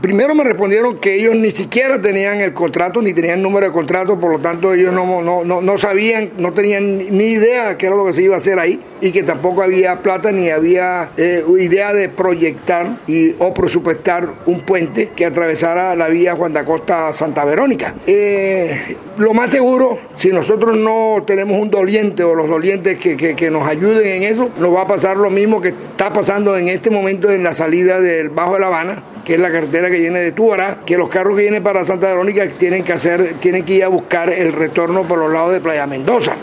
Primero me respondieron que ellos ni siquiera tenían el contrato, ni tenían número de contrato, por lo tanto ellos no sabían, no tenían ni idea de qué era lo que se iba a hacer ahí, y que tampoco había plata ni había idea de proyectar o presupuestar un puente que atravesara la vía Juan de Acosta a Santa Verónica. Lo más seguro, si nosotros no tenemos un doliente o los dolientes que nos ayuden en eso, nos va a pasar lo mismo que está pasando en este momento en la salida del Bajo de La Habana, que es la carretera que viene de Tubará, que los carros que vienen para Santa Verónica tienen que ir a buscar el retorno por los lados de Playa Mendoza.